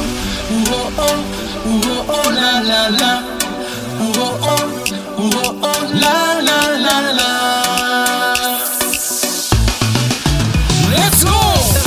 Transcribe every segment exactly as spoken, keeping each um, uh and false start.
la la la, oh oh, oh oh, la la la la. Let's go.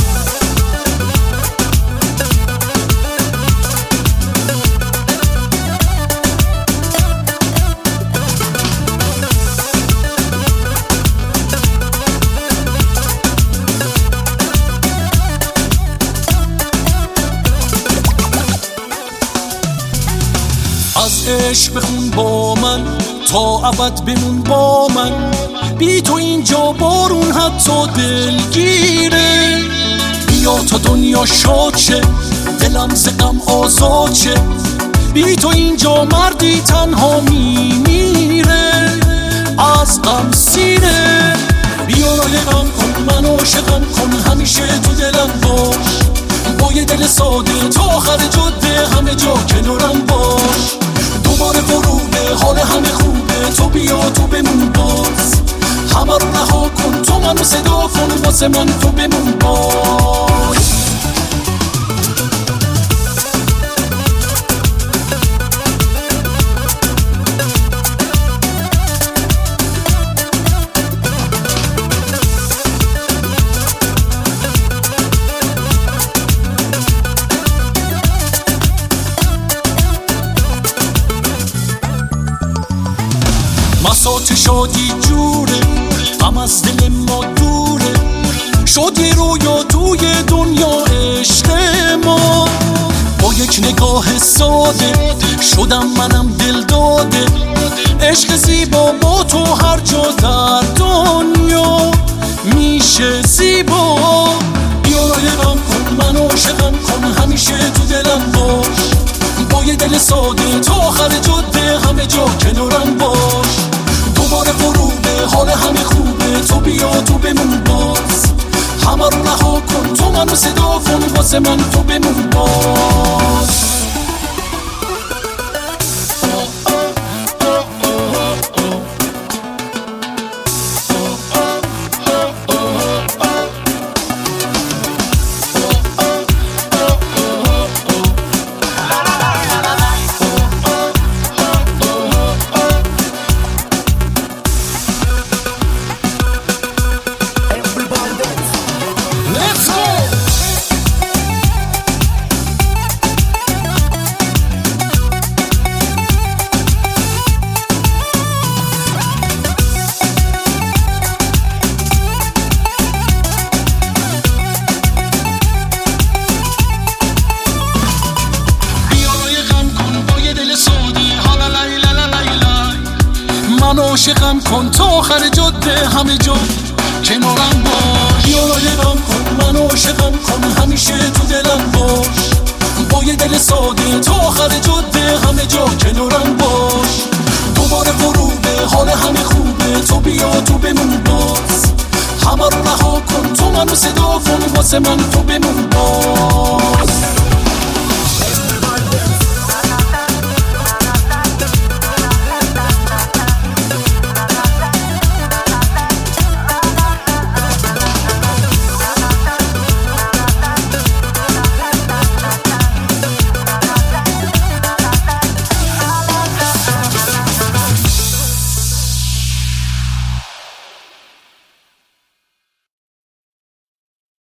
از عشق بخون با من تا ابد بمون با من، بی تو اینجا بارون حتی دلگیره. بیا تا دنیا شاد شه، دلم ز غم آزاد شه، بی تو اینجا مردی تنها میمیره از غم سیره. بیا رایقم کن من عاشقم کن، همیشه تو دلم باش، با یه دل ساده تا آخر جاده همه جا کنارم باش. دوباره غروبه حال همه خوبه، تو بیا تو بمون باز، همه رو رها کن تو منو صدا کن، واسه من تو بمون باز. مسات شادی جوره، غم از دل ما دوره، شد یه رویا توی دنیا عشق ما. با یک نگاه ساده شدم منم دل داده، عشق زیبا با تو هر جا در دنیا میشه زیبا. بیا رایقم کن من عاشقم کن، همیشه تو دلم باش، با یه دل ساده تا آخر جاده همه جا کنارم باش. دوباره غروبه حال همه خوبه، تو بیا تو بمون باز، همه رو رها کن تو منو صدا کن، واسه من تو بمون باز. من عاشقم کن تا آخر جاده همه جا کنارم باش. بیا رایقم کن من عاشقم کن، همیشه تو دلم باش، با یه دل ساده تا آخر جاده همه جا کنارم باش. دوباره غروبه حال همه خوبه، تو بیا تو بمون باز، همه رو رها کن تو منو صدا کن، واسه من تو بمون باز.